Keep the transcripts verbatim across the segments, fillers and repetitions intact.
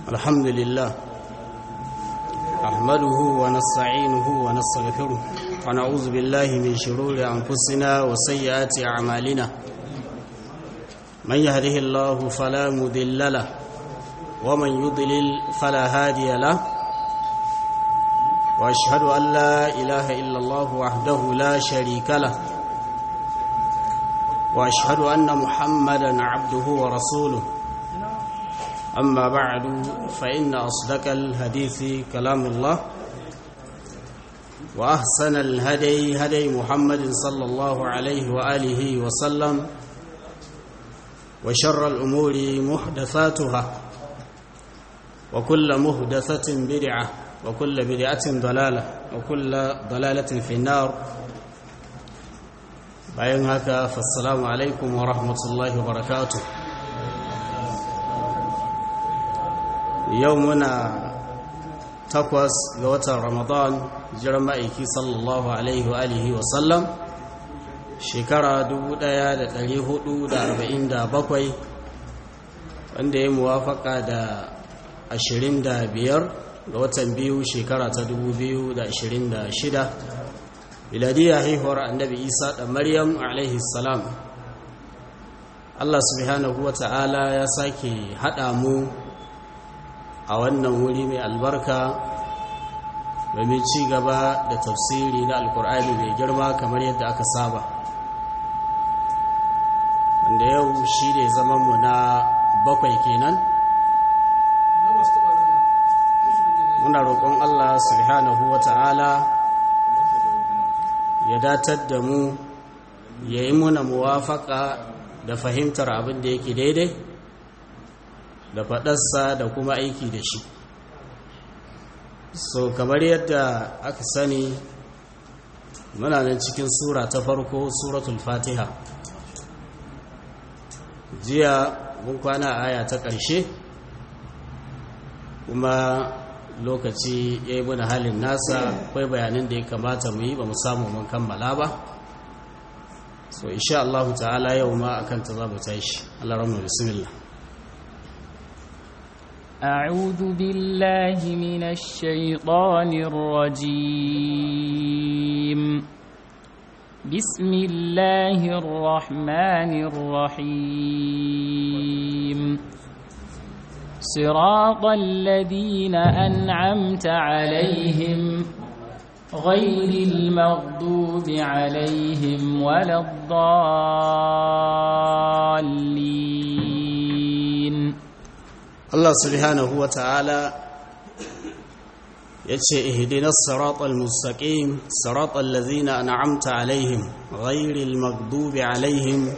الحمد لله نحمده ونستعينه ونستغفره ونعوذ بالله من شرور أنفسنا وسيئات أعمالنا من يهده الله فلا مضل له ومن يضلل فلا هادي له وأشهد أن لا إله إلا الله وحده لا شريك له وأشهد أن محمدا عبده ورسوله أما بعد فإن أصدق الحديث كلام الله وأحسن الهدي هدي محمد صلى الله عليه وآله وسلم وشر الأمور محدثاتها وكل محدثة بدعة وكل بدعة ضلالة وكل ضلالة في النار bayan haka fassalamu alaikum wa rahmatullahi wa barakatuh. Yau muna takwas ga watan Ramadan jiran ma'aiki sallallahu alaihi wa alihi wa sallam shekara dubu ɗaya da ɗari hudu da arba'in da bakwai wanda ya muwafaka da ashirin da biyar ga watan biyu shekara ta dubu biyu da ashirin da shida miladiyya haihuwar annabi Isa da Maryam alaihi salam. Allah subhanahu wa ta'ala ya sake haɗa mu a wannan wuri mai albarka domin ci gaba da tafsiri na alkur'ani mai girma kamar yadda aka saba, wanda yau shi ne zamanmu na bakwai kenan. Muna roƙon Allah subhanahu wa ta'ala ya datar da mu, ya yi muna muwafaka da fahimtar abin da yake daidai da faɗarsa da kuma aiki da shi. So kamar yadda aka sani muna nan cikin sura ta farko, suratul fatiha. Jiya mun kwana aya ta ƙarshe kuma lokaci ya yi muna halin nasa, akwai bayanan da ya kamata mu yi ba mu samu mun kammala ba. So insha Allah ta'ala yau ma akan ta za mu tashi. Allah rahmu bismillah. أعوذ بالله من الشيطان الرجيم بسم الله الرحمن الرحيم صراط الذين أنعمت عليهم غير المغضوب عليهم ولا الضالين. Allah subhanahu wa ta'ala ya ce ihdinas siratal mustaqim siratal ladzina an'amta alaihim ghairil maghdubi alaihim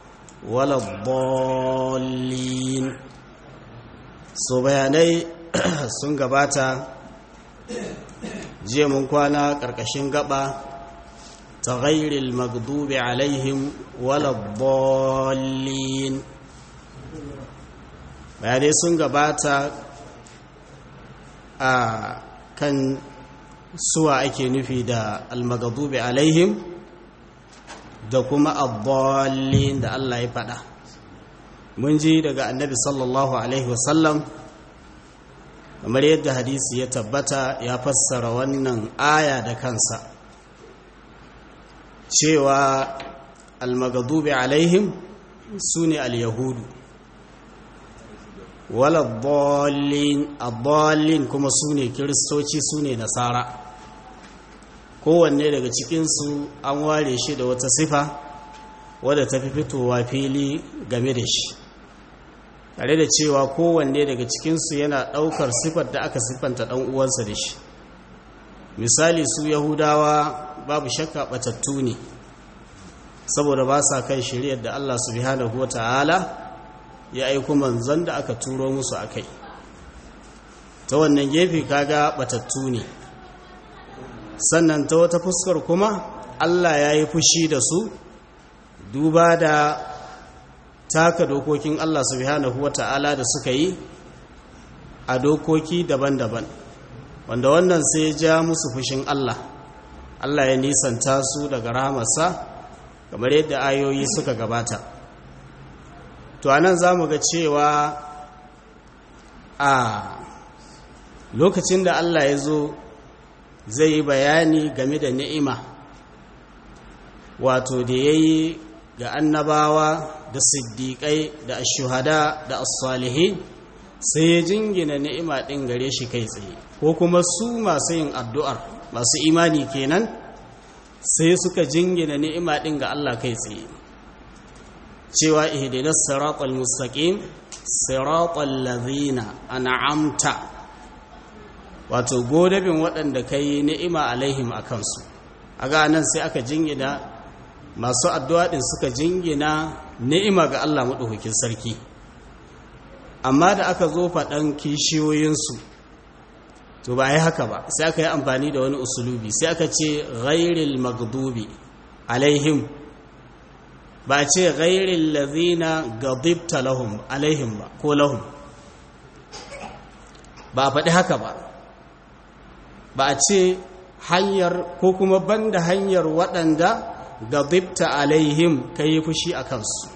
waladdallin. So bayanai sun gabata jiya mun kwana ƙarƙashin gaba ta ghairil maghdubi alaihim waladdallin. bayanai sun gabata a kan suwa ake nufi da almagadubi alaihim da kuma addallin da Allah ya faɗa. Mun ji daga annabi sallallahu alaihi wasallam kamar yadda hadisi ya tabbata ya fassara wannan aya da kansa cewa almagadubi alaihim su ne al-yahudu, wala dallin adallin kuma su ne kiristoci, su ne nasara. Kowanne daga cikinsu an ware shi da wata sifa wadda ta fi fitowa fili game da shi, tare da cewa kowanne daga cikinsu yana ɗaukar sifar da aka siffanta ɗan uwansa da shi. Misali, su yahudawa babu shakka ɓatattu ne saboda ba sa kan shari'ar da Allah subhanahu wa ta'ala ya aiko manzon da aka turo musu akai. Ta wannan gefe kaga batattu ne. Sannan ta wata fuskar kuma Allah ya yi fushi da su duba da taka dokokin Allah subhanahu wata'ala da suka yi a dokoki daban-daban, wanda wannan sai ya ja musu fushin Allah. Allah ya nisanta su daga rahamarsa kamar yadda ayoyi suka gabata. To anan za mu ga cewa a lokacin da Allah ya zo zai yi bayani game da ni'ima wato da ya yi ga annabawa da siddiƙai da ashuhada da as-salihin sai ya jingina ni'ima ɗin gare shi kai tsaye ko kuma su masu yin addu'ar masu imani kenan sai suka jingina ni'ima ɗin ga Allah kai tsaye cewa ihdinas siratal mustaqim siratal ladzina an'amta wato godabin waɗanda kai ni'ima alaihim akan su aga nan sai aka jingina masu addu'a ɗin suka jingina ni'ima ga Allah madaukakin sarki amma da aka zo faɗan kishiyoyinsu to ba yi haka ba sai aka yi amfani da wani usulubi sai aka ce ghairil maghdubi alaihim ba ce ghairil ladhina ghadibta lahum alaihim ba ko lahum ba a faɗi haka ba ba a ce hanyar ko kuma banda hanyar waɗanda ghadibta alaihim kai fushi a kansu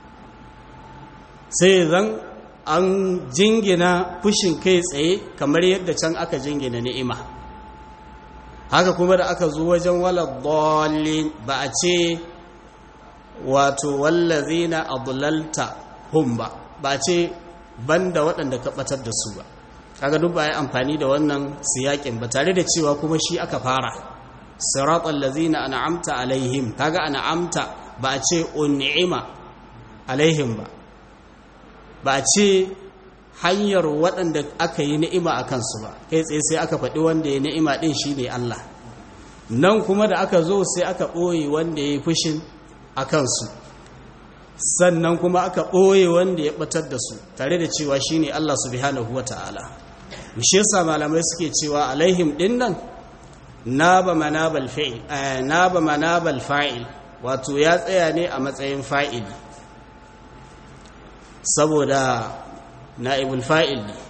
sai zan an jingina fushin kai tsaye kamar yadda can aka jingina ni'ima haka kuma da aka zo wajen wala dallin ba a ce wato wallazina adlalta hum ba ba a ce banda waɗanda ka batar da su ba kaga duk ba yi amfani da wannan siyakin ba tare da cewa kuma shi aka fara siratal ladzina an'amta alaihim kaga an'amta ba a ce un'ima alaihim ba ba ce hanyar waɗanda aka yi ni'ima a kansu ba kai tsaye sai aka faɗi wanda ya ni'ima ɗin shi ne Allah nan kuma da aka zo sai aka ɓoye wanda ya yi fushin a kansu sannan kuma aka ɓoye wanda ya ɓatar da su tare da cewa shi ne Allah subhanahu wa ta'ala mishe yasa malamai suke cewa alaihim ɗin nan na ba manabal fa'il wato ya tsaya ne a matsayin fa'ili saboda na'ibul fa'il ne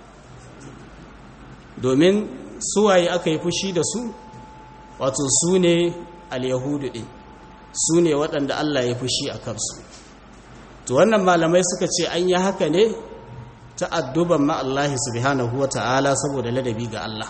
domin suwaye aka yi fushi da su wato su ne al-yahudu ɗin su ne waɗanda Allah ya fushi a kansu to wannan malamai suka ce an yi haka ne ta'adduban ma Allah subhanahu wa ta'ala saboda ladabi ga Allah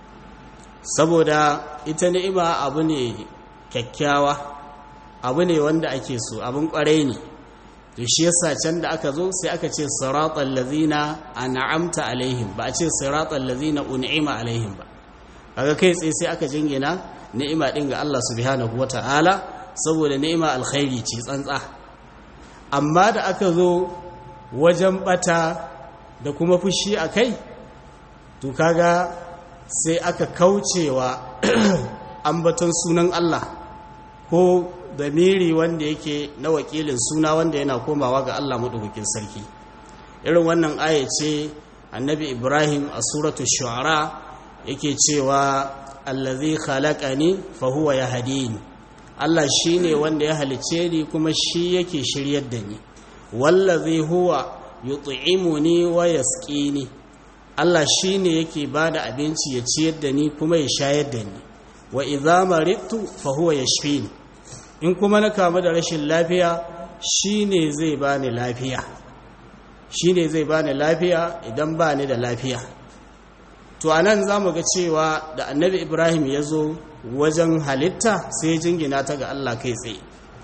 saboda ita ni'ima abu ne kyakkyawa abu ne wanda ake so abin ƙwarai ne to shi yasa can da aka zo sai aka ce siratal ladzina an'amta alaihim ba a ce siratal ladzina un'ima alaihim ba kaga kai tsaye sai aka jingina ni'ima din ga Allah subhanahu wataala saboda ni'ima alkhairi ce tsantsa amma da aka zo wajen bata da kuma fushi akai to kaga sai aka kaucewa ambaton sunan Allah ko damiri wanda yake na wakilin suna wanda yana komawa ga Allah madaukakin sarki irin wannan aya ce annabi Ibrahim a suratul shu'ara yake cewa allazi khalaqani fa huwa yahdini Allah shine wanda ya halice ni kuma shi yake shiryar da ni wallazi huwa yut'imuni wa yasqini Allah shine yake bada abinci ya ciyar da ni kuma ya shayar da ni wa idza maridtu fa huwa yashfini in kuma na kamu da rashin lafiya shine zai bani lafiya shine zai bani lafiya idan bani da lafiya to anan zamu ga cewa da annabi Ibrahim ya zo wajen halitta sai jingina ta ga Allah kai tsaye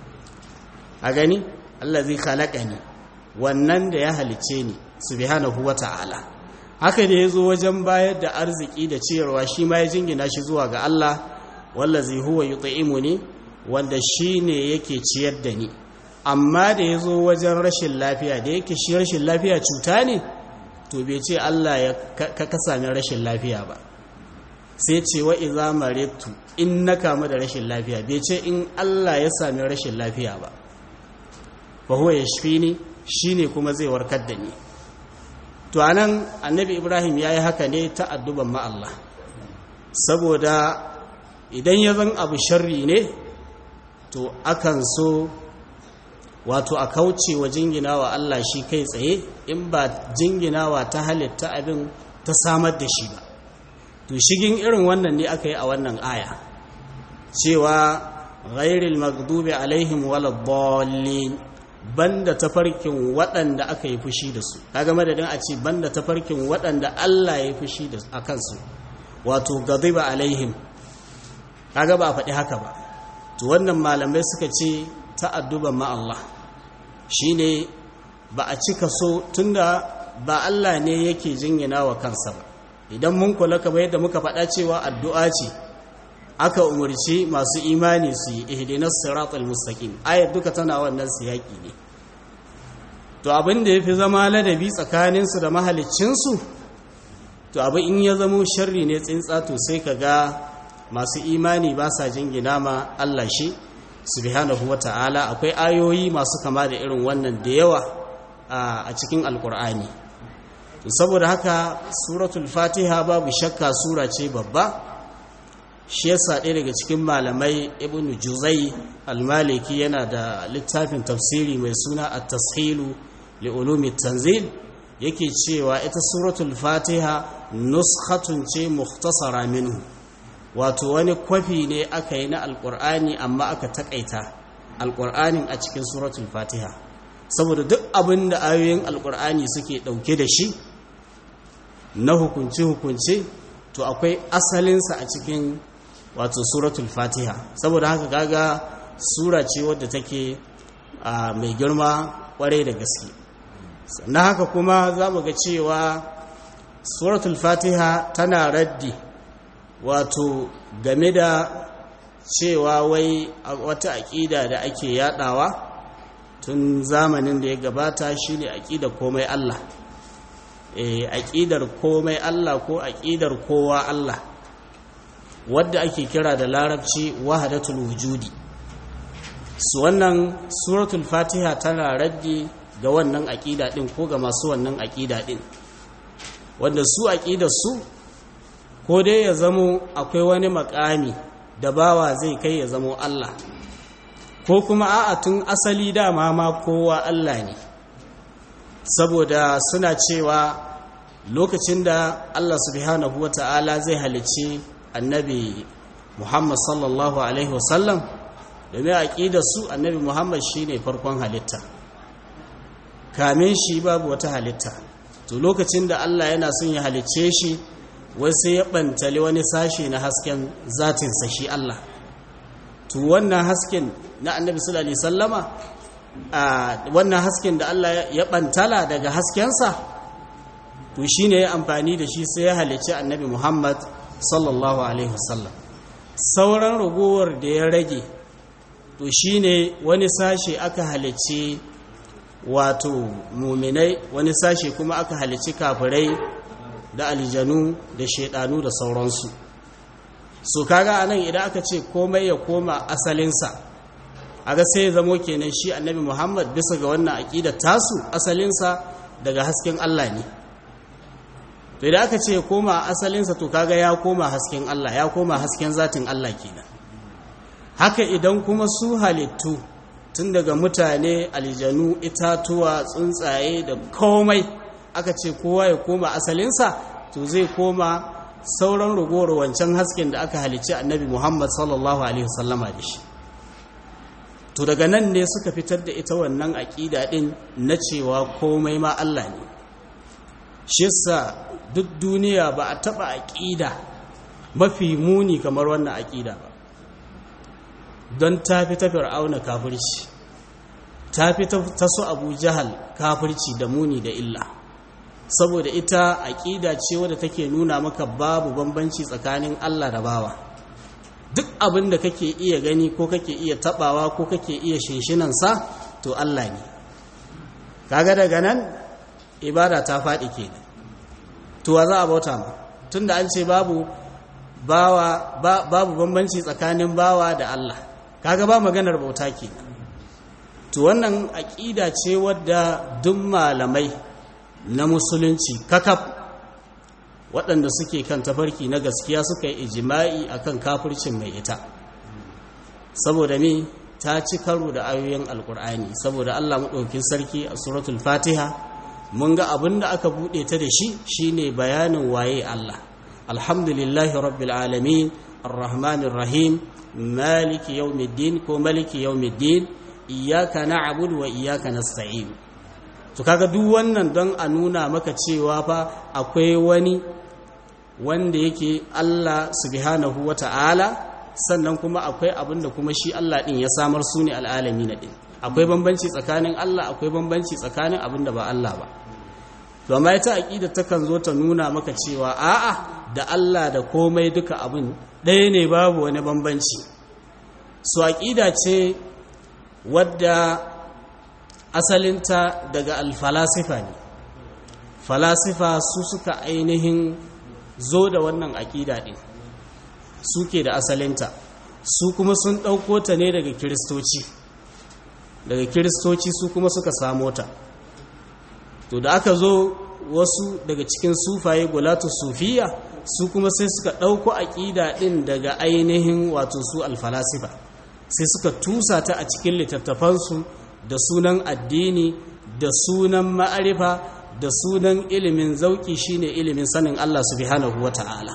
a gani allazi khalaqani wannan da ya halice ni subhanahu wata'ala haka da ya zo wajen bayar da arziki da ciyarwa shi ma ya jingina shi zuwa ga Allah wallazi huwa yut'imuni wanda shi ne yake ciyar da ni amma da ya zo wajen rashin lafiya da yake shi rashin lafiya cuta ne to bai ce Allah ya ka sami rashin lafiya ba sai ce wa iza maritu in na kamu da rashin lafiya bai ce in Allah ya sami rashin lafiya ba fa huwa yashfini shine kuma zai warkar da ni to anan annabi Ibrahim yayi haka ne ta adduban ma Allah saboda idan ya zan abu sharri ne to akan so wato a kauce wa jinginawa Allah shi kai tsaye in ba jinginawa ta halitta abin ta samar da shi ba to shigin irin wannan ne aka yi a wannan aya cewa ghairil maghdubi alaihim waladdallin banda tafarkin waɗanda aka yi fushi da su kaga madadin a ce banda tafarkin waɗanda Allah ya yi fushi da a kansu wato ghadiba alaihim kaga ba a faɗi haka ba to wannan malamai suka ce ta'adduban ma Allah shine ba a cika so tunda ba Allah ne yake jingina wa kansa ba idan mun kula kamar yadda muka faɗa cewa addu'a ce aka umarci masu imani su yi ihdinas siratal mustaqim ayat duka tana wannan siyaki ne to abin da yafi zama ladabi tsakaninsu da mahaliccinsu to abin in ya zamo sharri ne tsintsa to sai kaga masu imani ba sa jingina ma Allah shi subhanahu wata'ala akwai ayoyi masu kama da irin wannan da yawa a cikin alkur'ani to saboda haka suratul fatiha babu shakka sura ce babba shi yasa ɗaya daga cikin malamai ibnu juzai al-maliki yana da littafin tafsiri mai suna at-tashilu li ulumi tanzil yake cewa ita suratul fatiha nuskhatun ce mukhtasara minhu wato wani kwafi ne aka yi na alkur'ani amma aka takaita alkur'anin a cikin suratul fatiha saboda duk abin da ayoyin alkur'ani suke dauke da shi na hukunce-hukunce to akwai asalinsa a cikin wato suratul fatiha saboda haka kaga sura ce wadda take mai girma kwarai da gaske sannan haka kuma za mu ga cewa suratul fatiha tana raddi wato game da cewa wai wata aƙida da ake yadawa tun zamanin da ya gabata shine aƙidar komai Allah eh aƙidar komai Allah ko aƙidar kowa Allah wadda ake kira da larabci wahdatul wujudi su wannan suratul fatiha tana raddi ga wannan aƙida din ko ga masu wannan aƙida din wanda su aƙidar su ko dai ya zamo akwai wani makami da bawa zai kai ya zamo Allah ko kuma a'a tun asali dama ma kowa Allah ne saboda suna cewa lokacin da Allah subhanahu wata'ala zai halicci annabi Muhammad sallallahu alaihi wasallam domin aqidar su annabi Muhammad shine farkon halitta kamin shi babu wata halitta to lokacin da Allah yana son ya halicce shi wai sai ya bantale wani sashe na hasken zatinsa shi Allah to wannan hasken na annabi sallallahu alaihi wasallama a wannan hasken da Allah ya bantala daga haskensa to shine ya amfani da shi sai ya halicci annabi Muhammad sallallahu alaihi wasallam sauran ragowar da ya rage to shine wani sashe aka halicci wato muminai wani sashe kuma aka halicci kafirai da aljanu da shedanu da sauransu so kaga anan idan aka ce komai ya koma asalinsa aga sai ya zamo kenan shi annabi Muhammad bisa ga wannan aqida tasu asalinsa daga hasken Allah ne to idan aka ce ya koma asalinsa to kaga ya koma hasken Allah ya koma hasken zatin Allah kenan haka idan kuma su halittu tun daga mutane aljanu itatuwa tsuntsaye da komai aka ce kowa ya koma asalinsa to zai koma sauran ragowar wancan hasken da aka halicci annabi Muhammad sallallahu alaihi wasallama da shi to daga nan ne suka fitar da ita wannan aqida din na cewa komai ma Allah ne shi yasa duk duniya ba a taba aqida mafi muni kamar wannan aqida ba don ta fi ta fir'auna kafirci ta fi ta su Abu Jahal kafirci da muni da illa saboda ita aƙida ce wadda take nuna maka babu bambanci tsakanin Allah da bawa duk abin da kake iya gani ko kake iya tabawa ko kake iya shinshinansa to Allah ne kaga daga nan ibada ta faɗi kenan to wa za a bauta ma tunda an ce babu bawa babu bambanci tsakanin bawa da Allah kaga ba maganar bauta kenan to wannan aƙida ce wadda duk malamai na musulunci kakaf waɗanda suke kan tafarki na gaskiya suka yi ijima'i akan kafircin mai ita saboda me ta ci karo da ayoyin alkur'ani saboda Allah maɗaukin sarki a suratul fatiha mun ga abin da aka buɗe ta da shi shine bayanin waye Allah alhamdulillahi rabbil alamin arrahmanir rahim maliki yawmiddin ko maliki yawmiddin iyyaka na'budu wa iyyaka nasta'in. to kaga duk wannan don a nuna maka cewa fa akwai wani wanda yake Allah subhanahu wata'ala, sannan kuma akwai abin da kuma shi Allah din ya samar su ne al'alamin din. Akwai bambanci tsakanin Allah, akwai bambanci tsakanin abin da ba Allah ba. to amma ita aqida takan zo ta nuna maka cewa a'a da Allah da komai duka abin ɗaya ne, babu wani bambanci. su aqida ce wadda asalinta daga alfalasifa ne. falasifa su suka ainihin zo da wannan aƙida ɗin, suke da asalinta. su kuma sun ɗauko ta ne daga kiristoci daga kiristoci su kuma suka samo ta. to da aka zo wasu daga cikin sufaye gulatu sufiya su kuma sai suka ɗauko aƙida ɗin daga ainihin wato su alfalasifa, sai suka tusa ta a cikin littattafansu da sunan addini, da sunan ma'arifa, da sunan ilimin zauki shine ilimin sanin Allah subhanahu wata'ala.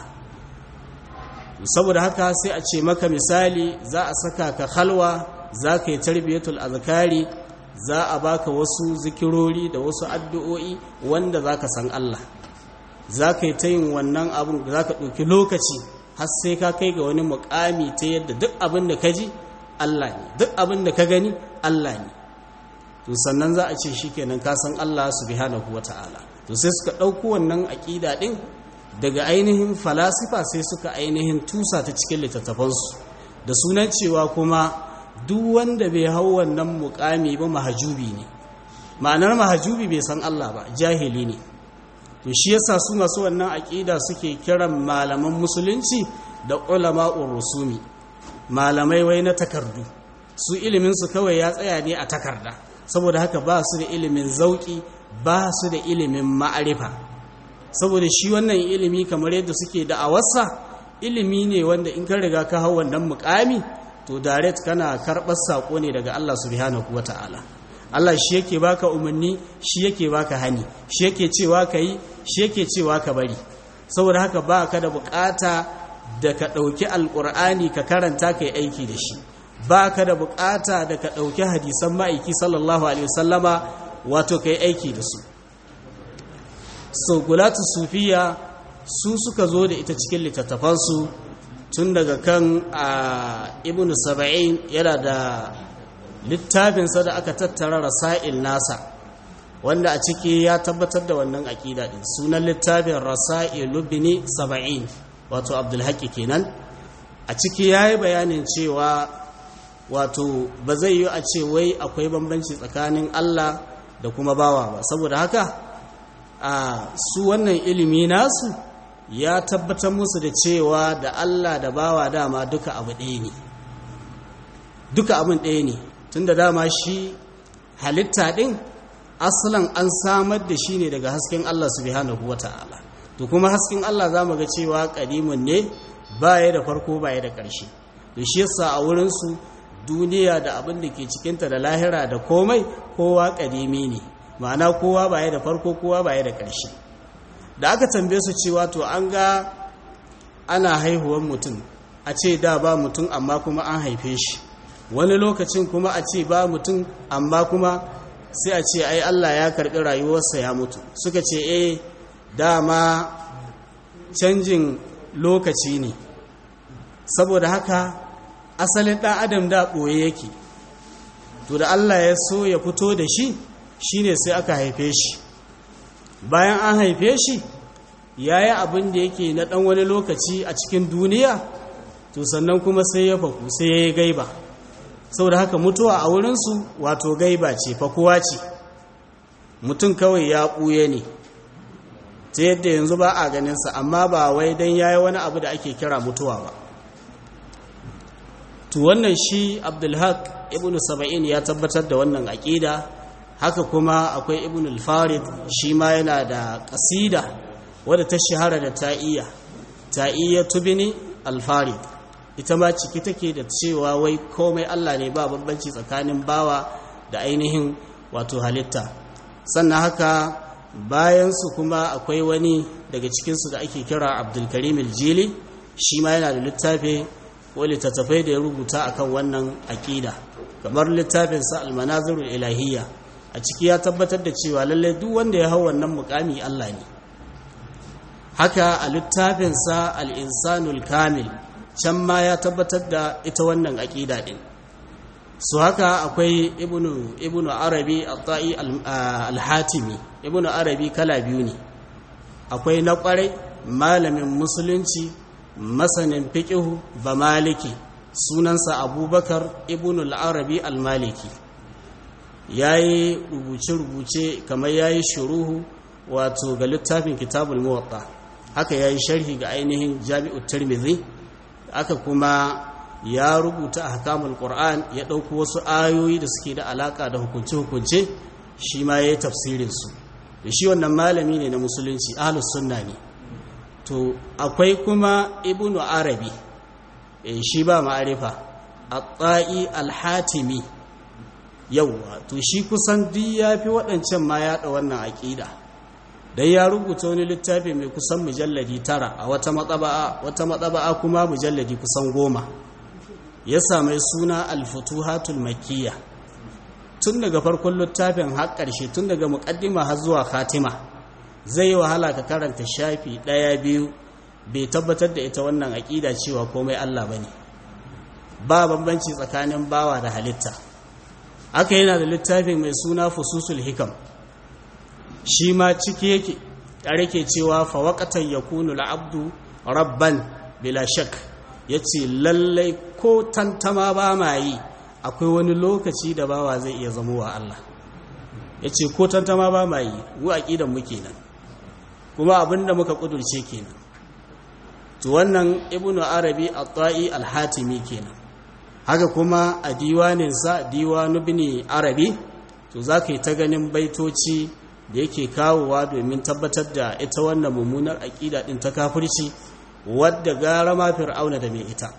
saboda haka sai a ce maka misali za a saka ka halwa, za ka yi tarbiyatul azkari, za a baka wasu zikirori da wasu addu'o'i wanda za ka san Allah. za ka yi ta yin wannan abin da za ka ɗauki lokaci har sai ka kai ga wani muƙami ta yadda duk abin da ka ji Allah ne, duk abin da ka gani Allah ne. to sannan za a ce shi kenan ka san Allah subhanahu wata'ala. to sai suka ɗauko wannan aƙida ɗin daga ainihin falasifa, sai suka ainihin tusa ta cikin littattafansu da sunan cewa kuma duk wanda bai hau wannan muƙami ba mahajubi ne. ma'anar mahajubi bai san Allah ba, jahili ne. to shi yasa su masu wannan aƙida suke kiran malaman musulunci da ulama'ur rusumi, malamai wai na takardu. su ilimin su kawai ya tsaya ne a takarda, saboda haka ba su da ilimin zauki, ba su da ilimin ma'arifa. saboda shi wannan ilimi kamar yadda suke da'awarsa, ilimi ne wanda in ka riga ka hau wannan mukami to direct kana karɓar sako ne daga Allah subhanahu wata'ala. Allah shi yake baka umarni, shi yake baka hani, shi yake cewa ka yi, shi yake cewa ka bari. saboda haka ba ka da bukata da ka ɗauki alƙur'ani ka karanta ka yi aiki da shi, ba ka da bukata da ka ɗauki hadisan ma'aiki sallallahu alaihi wasallama wato ka yi aiki da su. so gulatu sufiya su suka zo da ita cikin littattafansu tun daga kan a ibn saba'in yana da littafinsa da aka tattara rasa'il nasa, wanda a ciki ya tabbatar da wannan aƙida ɗin. sunan littafin rasa'ilu bini saba'in, wato abdulhaki kenan. a ciki ya yi bayanin cewa wato ba zai yi a ce wai akwai bambanci tsakanin Allah da kuma bawa ba. saboda haka a su wannan ilimi nasu ya tabbatar musu da cewa da Allah da bawa dama duka abu ɗaya ne, duka abin ɗaya ne. tun da dama shi halitta ɗin asalan an samar da shi ne daga hasken Allah subhanahu wata'ala. to kuma hasken Allah za mu ga cewa ƙadimun ne, baya da farko baya da ƙarshe. to shi yasa a wurinsu duniya da abin da ke cikinta da lahira da komai kowa ƙadimi ne, ma'ana kowa baya da farko, kowa baya da ƙarshe. da aka tambaye su cewa to an ga ana haihuwan mutum, a ce da ba mutum amma kuma an haife shi, wani lokacin kuma a ce ba mutum amma kuma sai a ce ai Allah ya karɓi rayuwarsa ya mutu. suka ce eh dama canjin lokaci ne, saboda haka asalin ɗan adam da ɓoye yake, to da Allah ya so ya fito da shi shine sai aka haife shi. bayan an haife shi ya yi abin da yake na ɗan wani lokaci a cikin duniya, to sannan kuma sai ya faku, sai ya yi gaiba. saboda haka mutuwa a wurinsu wato gaiba ce, fakuwa ce. mutum kawai ya ɓuye ne ta yadda yanzu ba a ganinsa, amma ba wai don ya yi wani abu da ake kira mutuwa ba. to wannan shi abdulhaq ibn saba'in ya tabbatar da wannan aƙida. haka kuma akwai ibn al-farid, shi ma yana da ƙasida wadda ta shahara da ta'iyya ta'iyya tubini al-farid. ita ma ciki take da cewa wai komai Allah ne, ba bambanci tsakanin bawa da ainihin wato halitta. sannan haka bayansu kuma akwai wani daga cikinsu da ake kira abdulkarim al-jili, shi ma yana da littafi ko littattafai da ya rubuta akan wannan aƙida. kamar littafinsa al-manazirul ilahiyya a ciki ya tabbatar da cewa lallai duk wanda ya hau wannan mukami Allah ne. Haka a littafinsa al-insanul kamil can ma ya tabbatar da ita wannan aqida din. su haka akwai ibnu ibnu arabi at-ta'i al-hatimi ibnu arabi kala biyu ne, akwai na kwarai malamin musulunci masanin fiqhu ba maliki sunansa abubakar ibnu al-arabi al-maliki, yayi rubuce-rubuce kamar yayi shuruhu wato ga littafin kitabul muwatta, haka yayi sharhi ga ainihin jami'ut tirmidhi, aka kuma ya rubuta ahkamul qur'an, ya dauko wasu ayoyi da suke da alaka da hukunce-hukunce shi ma yayi tafsirin su. da shi wannan malami ne na musulunci ahlus sunna ne. to akwai kuma ibnu arabi eh shi ba ma'arifa at-ta'i al-hatimi yawa, to shi kusan duk yafi waɗancan ma yaɗa wannan aqida dan ya rubuta wani littafi mai kusan mujalladi tara a wata matsaba'a wata matsaba'a kuma mujalladi kusan goma, ya same suna al-futuhatul makkiyya. tun daga farkon littafin har ƙarshe, tun daga muqaddima har zuwa khatima, zai yi wahala ka karanta shafi ɗaya biyu bai tabbatar da ita wannan aqida cewa komai Allah bane, ba bambanci tsakanin bawa da halitta. aka yana da littafin mai suna fususul hikam, shi ma ciki yake tare ke cewa fa waqatan yakunu al-abdu rabban bila shak, yace lallai ko tantama ba ma yi akwai wani lokaci da bawa zai iya zama wa Allah, yace ko tantama ba ma yi, mu aqidan mu kenan kuma abinda muka kudurce kenan. to wannan ibnu arabi at-ta'i al-hatimi kenan. haka kuma a diwaninsa diwanu ibn arabi, to za ka yi ta ganin baitoci da yake kawowa domin tabbatar da ita wannan mummunar aƙida ɗin ta kafirci wadda gara ma fir'auna da mai ita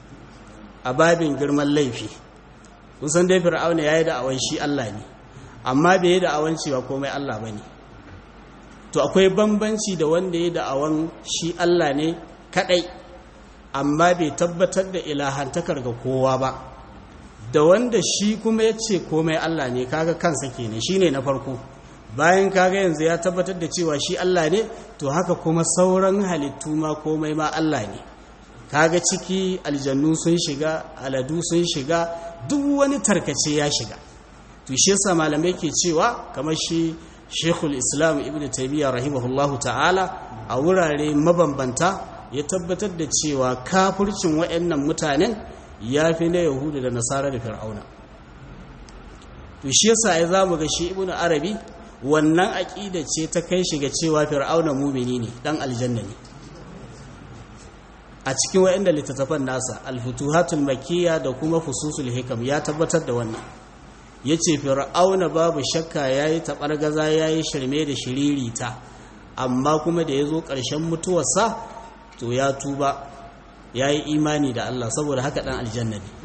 a babin girman laifi. kun san dai fir'auna ya yi da'awan shi Allah ne, amma bai yi da'awan cewa komai Allah ba ne. to akwai bambanci da wanda ya yi da'awan shi Allah ne kaɗai amma bai tabbatar da ilahantakar ga kowa ba, da wanda shi kuma ya ce komai Allah ne, kaga kansa kenan, shi ne na farko. bayan kaga yanzu ya tabbatar da cewa shi Allah ne, to haka kuma sauran halittu ma komai ma Allah ne. kaga ciki aljannu sun shiga, aladu sun shiga, duk wani tarkace ya shiga. to shi yasa malamai ke cewa kamar shi Sheikhul Islam Ibn Taymiyyah rahimahullahu ta'ala a wurare mabambanta ya tabbatar da cewa kafircin waɗannan mutanen ya fi na Yahudu da Nasara da Fir'auna. to shi yasa ai zamu ga shi Ibn Arabi wannan aqida ce ta kai shi ga cewa Fir'auna mu'mini ne, dan aljanna ne. a cikin waɗanda littattafan nasa al-futuhatul makkiyya da kuma fususul hikam ya tabbatar da wannan. yace Fir'auna babu shakka yayi tabargaza yayi shirme da shiririta, amma kuma da yazo ƙarshen mutuwarsa to ya tuba ya yi imani da Allah, saboda haka ɗan aljanna ne.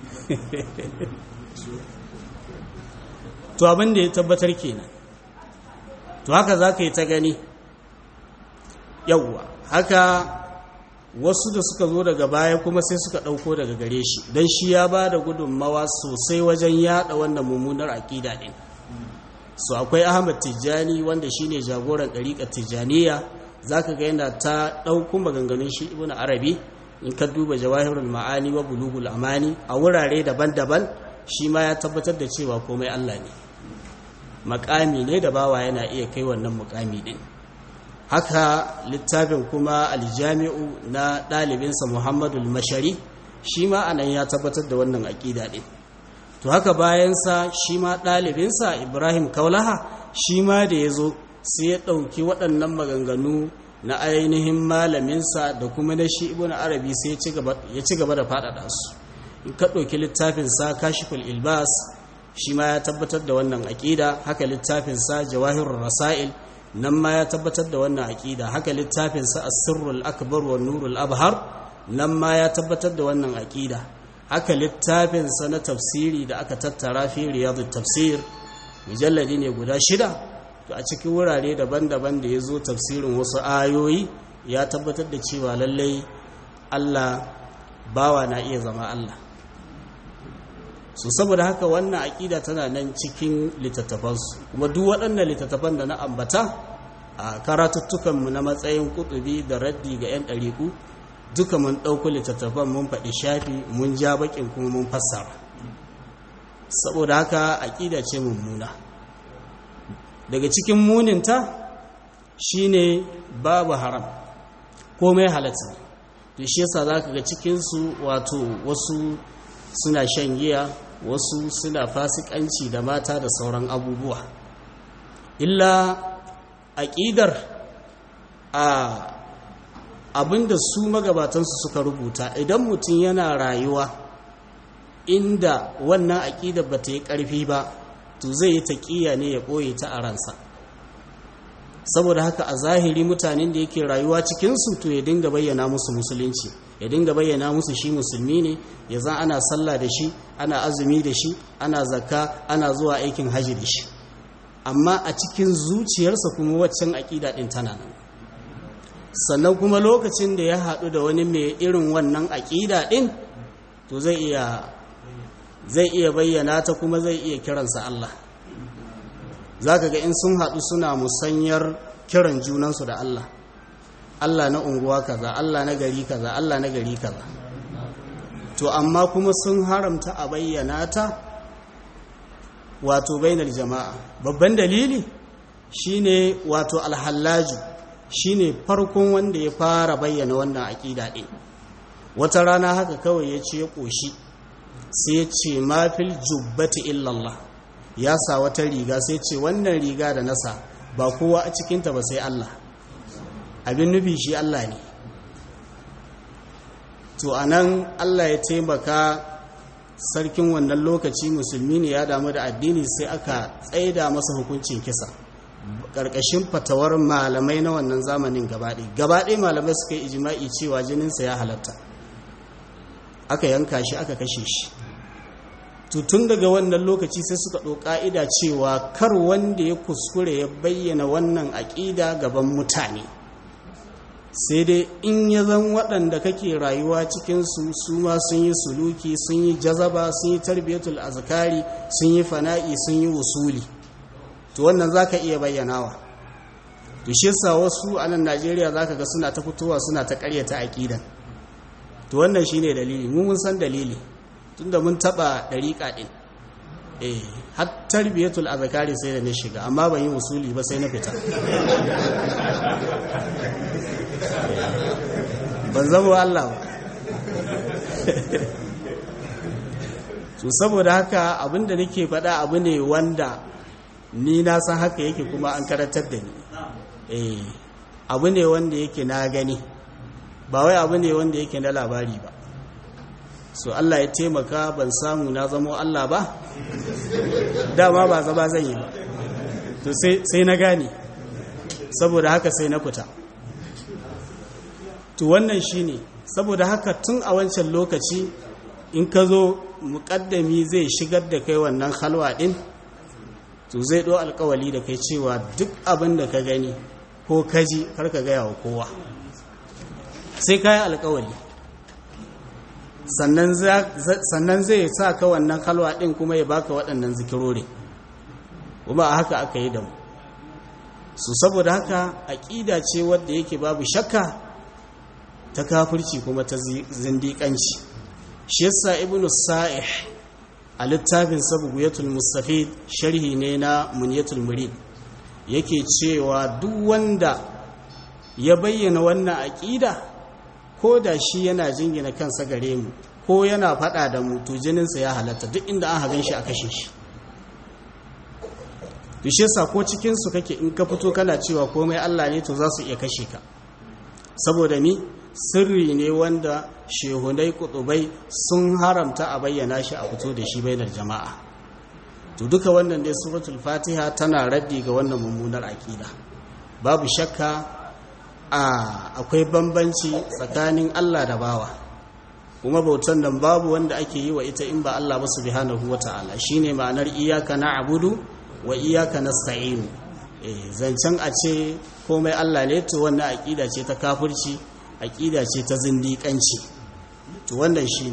to abin da ya tabbatar kenan. to haka za ka yi ta gani yawwa, haka wasu da suka zo daga baya kuma sai suka ɗauko daga gare shi, don shi ya ba da gudunmawa sosai wajen yaɗa wannan mummunar aƙida ɗin. so akwai Ahmad Tijjani wanda shine jagoran ɗariƙar Tijjaniya, za ka ga yana ta ɗaukun maganganun shi Ibn Arabi, in ka duba Jawahirul Ma'ani wa Bulughul Amani a wurare daban-daban, shi ma ya tabbatar da cewa komai Allah ne, makami ne da bawa yana iya kai wannan mukami din. haka littafin kuma Aljami'u na ɗalibinsa Muhammadul Mashari, shi ma anan ya tabbatar da wannan aƙida din. to haka bayansa shi ma ɗalibinsa Ibrahim Kaulaha, shi ma da ya zo sai ya ɗauki waɗannan maganganu na ainihin malaminsa da kuma na shi Ibn Arabi sai ya ci gaba da faɗaɗa su. in ka ɗauki littafinsa Kashiful Ilbas, shi ma ya tabbatar da wannan aƙida. haka littafinsa Jawahirur Rasail, nan ma ya tabbatar da wannan aƙida. haka littafinsa As-Sirrul Akbar wa Nurul Abhar, nan ma ya tabbatar da wannan aƙida. haka littafinsa na tafsiri da aka tattara fi Riyadut Tafsir, mujalladi ne guda shida. to a cikin wurare daban-daban da ya zo tafsirin wasu ayoyi ya tabbatar da cewa lallai Allah bawa na iya zama Allah. su saboda haka wannan aƙida tana nan cikin littattafansu kuma duk waɗannan littattafan da na ambata a karatuttukanmu na matsayin kutubi da raddi ga 'yan ɗariƙu duka mun ɗauko littattafan mun faɗi shafi mun ja baƙin kuma mun fassara saboda haka aƙida ce mummuna daga cikin muninta shine babu haram komai halatta to shi yasa zaka ga cikinsu wato wasu suna shan giya wasu suna fasikanci da mata da sauran abubuwa illa aƙidar a abinda su magabatansu suka rubuta idan mutum yana rayuwa inda wannan aƙidar ba ta yi ƙarfi ba to zai yi taƙiya ne ya ɓoye ta a ransa saboda haka a zahiri mutanen da yake rayuwa cikinsu to ya dinga bayyana musu musulunci ya dinga bayyana musu shi musulmi ne ya zan ana sallah da shi ana azumi da shi ana zakka ana zuwa aikin hajji da shi amma a cikin zuciyarsa kuma waccan aƙida ɗin tana nan sannan kuma lokacin da ya haɗu da wani mai irin wannan aƙida ɗin to zai iya zai iya bayyana ta kuma zai iya kiransa Allah za ka ga in sun haɗu suna musanyar kiran junansu da Allah Allah na unguwa kaza Allah na gari kaza Allah na gari kaza to amma kuma sun haramta a bayyana ta wato bainar jama'a babban dalili shine wato alhallaju shine farkon wanda ya fara bayyana wannan aqida din wata rana haka kawai ya ce ya koshi sai ya ce mafil jubbati illallah ya sa wata riga sai ce wannan riga da nasa ba kowa a cikinta ba sai Allah abin nufi shi Allah ne to anan Allah ya taimaka sarkin wannan lokaci musulmi ne ya damu da addini sai aka tsaida masa hukuncin kisa ƙarƙashin fatawar malamai na wannan zamanin gabaɗaya gabaɗaya malamai suka yi ijima'i cewa jininsa ya halatta aka yanka shi aka kashe shi tun daga wannan lokaci sai suka ɗau ƙa'ida cewa kar wanda ya kuskure ya bayyana wannan aƙida gaban mutane sai dai in ya zan waɗanda kake rayuwa cikinsu su ma sun yi suluki sun yi jazaba sun yi tarbiyatul azkari sun yi fana'i sun yi wusuli to wannan za ka iya bayyanawa to shi yasa wasu a nan najeriya za ka ga suna ta fitowa suna ta ƙaryata aƙidan to wannan shi ne dalili mu mun san dalili tunda mun taɓa ɗariƙa ɗin eh har tarbiyatul azkari sai da na shiga amma ban yi wusuli ba sai na fita ban zama Allah ba so saboda haka abinda nake faɗa abu ne wanda ni na san haka yake kuma an karantar da ni eh abu ne wanda yake na gani ba wai abu ne wanda yake na labari ba so Allah ya taimaka ban samu na zama Allah ba dama ba zama zan yi ba to sai na gane saboda haka sai na fita to wannan shine saboda haka tun a wancan lokaci in ka zo muƙaddami zai shigar da kai wannan halwa din to zai ɗo alƙawali da kai cewa duk abin da ka gani ko kaji kar ka gaya wa kowa sai ka yi alƙawali sannan zai sa ka wannan halwa din kuma ya baka waɗannan zikirori kuma a haka aka yi da mu su saboda haka aƙida ce wadda yake babu shakka ta kafirci kuma ta zindiƙanci shi yasa ibnu sa'ih a littafin sabuguyatul mustafid sharhi ne na munyatul murid yake cewa duk wanda ya bayyana wannan aqida ko da shi yana jingina kansa gare mu ko yana fada da mu to jininsa ya halatta duk inda an hagan shi a kashe shi to shi yasa ko cikin su kake in ka fito kana cewa komai Allah ne to za su iya kashe ka saboda ni sirri ne wanda shehunai kutubai sun haramta a bayyana shi a fito da shi bainar jama'a to duka wannan dai suratul fatiha tana raddi ga wannan mummunar akida babu shakka a akwai bambanci tsakanin Allah da bawa kuma bautan nan babu wanda ake yi wa ita in ba Allah ba subhanahu wata'ala shine ma'anar iyyaka na'budu wa iyyaka nasta'in eh zancen a ce komai Allah ne to wannan akida ce ta kafirci aƙida ce ta zindiƙanci to wannan shi ne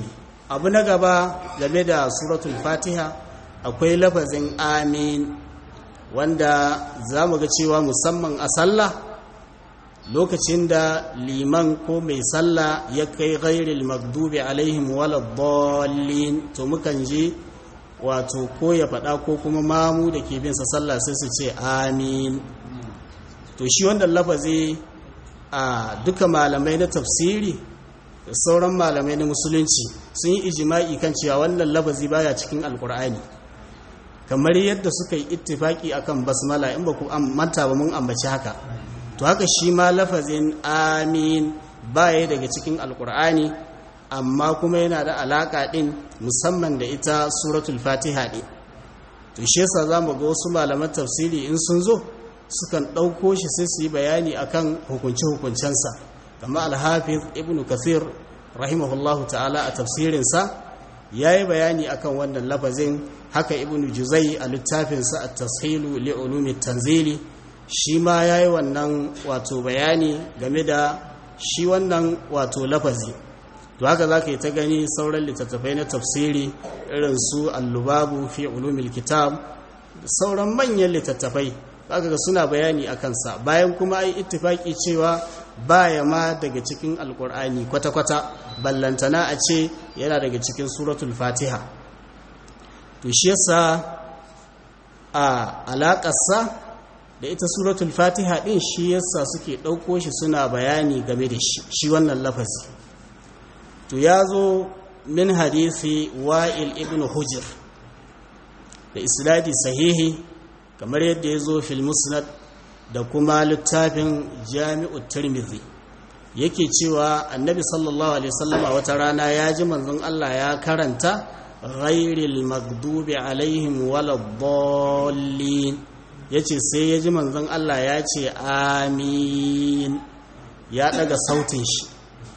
abu na gaba game da suratul fatiha akwai lafazin amin wanda za mu ga cewa musamman a sallah lokacin da liman ko mai sallah ya kai ghairil magdubi alaihim waladdallin to mukan ji wato ko ya faɗa ko kuma mamu da ke bin sa sallah sai su ce amin. To shi wannan lafazi a duka malamai na tafsiri da sauran malamai na musulunci sun yi ijma'i kan cewa wannan lafazi baya cikin alkur'ani, kamar yadda suka yi ittifaki akan basmala, in ba ku manta ba mun ambaci haka. To haka shi ma lafazin amin baya daga cikin alkur'ani, amma kuma yana da alaka din musamman da ita suratul fatiha din. To shi yasa zamu ga wasu malaman tafsiri in sun zo sukan ɗauko shi sai su yi bayani akan hukunce-hukuncensa, kama al-hafiz ibn kathir rahimahullahu ta'ala a tafsirinsa ya yi bayani akan wannan lafazin. Haka ibn juzai a littafinsa at-tashilu li'ulumi tanzili shi ma ya yi wannan wato bayani game da shi wannan wato lafazi. To haka za ka yi ta gani sauran littattafai na tafsiri irin su al-lubabu fi ulumil kitab da sauran manyan littattafai zaka ga suna bayani a kansa, bayan kuma ai ittifaki cewa baya ma daga cikin alkur'ani kwata-kwata, ballantana a ce yana daga cikin suratul fatiha. To shi yasa a alaƙarsa da ita suratul fatiha ɗin shi yasa suke ɗauko shi suna bayani game da shi shi wannan lafazi. To ya zo min hadisi wa'il ibn hujr da isnadi sahihi kamar yadda ya zo fil musnad da kuma littafin jami'ut tirmidhi, yake cewa annabi sallallahu alaihi wasallam wata rana ya ji manzon Allah ya karanta ghairil maghdubi alaihim waladdallin, yace sai ya ji manzon Allah ya ce amin, ya daga sautin shi.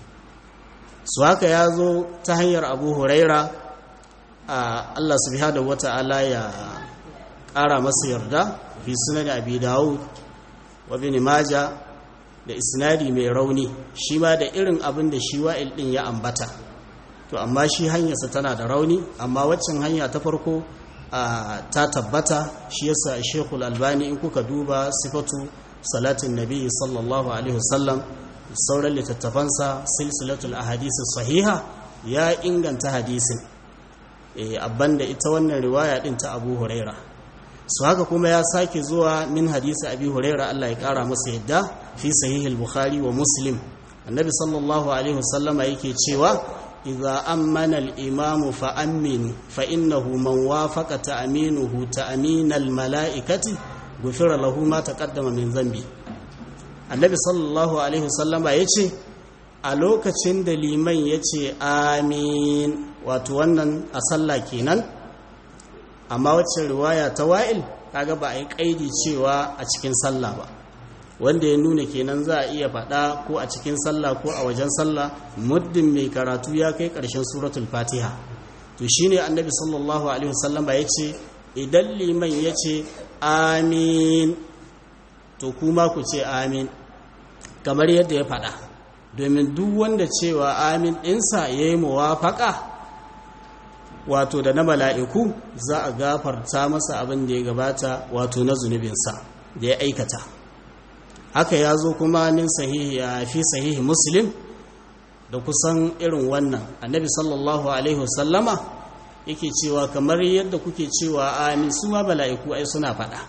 Su haka ya zo ta hanyar Abu Huraira, Allah subhanahu wata'ala ya ƙara masa yarda, fi sunan Abi Dawud wa Ibn Majah da isnadi mai rauni, shi ma da irin abin da shi wa'il din ya ambata. To amma shi hanyarsa tana da rauni, amma waccan hanya ta farko ta tabbata. Shi yasa Sheikhul Albani in kuka duba sifatu salatin Nabi sallallahu alaihi wasallam sauran littattafansa silsilatul ahadith sahiha ya inganta hadisin eh abanda ita wannan riwaya din ta Abu Huraira. Su haka kuma ya sake zuwa min hadisi Abi Huraira, Allah ya kara masa yadda, fi sahih al-Bukhari wa Muslim. Annabi sallallahu alaihi wasallama yake cewa idza ammana al-imamu fa aminu fa innahu man wafaqa ta'minuhu ta'min al-mala'ikati ghufira lahu ma taqaddama min dhanbi. Annabi sallallahu alaihi wasallama yace a lokacin da liman yace amin, wato wannan a sallah kenan, amma wacce riwaya ta wa'il kaga ba a yi kaidi cewa a cikin sallah ba, wanda ya nuna kenan za a iya faɗa ko a cikin sallah ko a wajen sallah muddin mai karatu ya kai ƙarshen suratul fatiha. To shine annabi sallallahu alaihi wasallam ya ce idan liman ya ce amin to kuma ku ce amin kamar yadda ya faɗa, domin duk wanda cewa amin ɗinsa ya yi muwafaƙa wato da na mala'iku za a gafarta masa abin da ya gabata wato na zunubinsa da ya aikata. Haka ya zo kuma min sahihi a fi sahihi Muslim da kusan irin wannan. Annabi sallallahu alaihi wasallama yake cewa kamar yadda kuke cewa amin su ma mala'iku ai suna faɗa.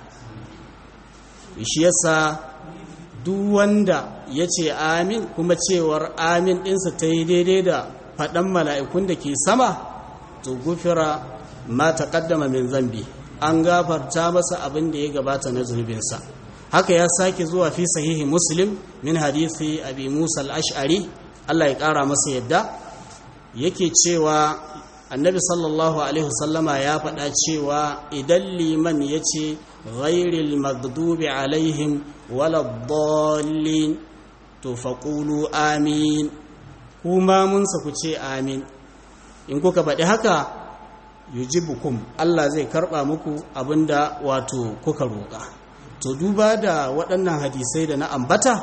Shi yasa duk wanda ya ce amin kuma cewar amin ɗinsa ta yi daidai da faɗan mala'ikun da ke sama, to gufira ma taqaddama min zambi, an gafarta masa abin da ya gabata na zunubinsa. Haka ya sake zuwa fi sahihi Muslim min hadisi Abi Musa al-Ash'ari, Allah ya kara masa yadda, yake cewa annabi sallallahu alaihi wasallama ya faɗa cewa idan liman yace ghairil maghdubi alaihim waladdallin to faqulu amin, kuma mun sa ku ce amin. In kuka faɗi haka yujibukum, Allah zai karɓa muku abinda wato kuka roƙa. To duba da waɗannan hadisai da na ambata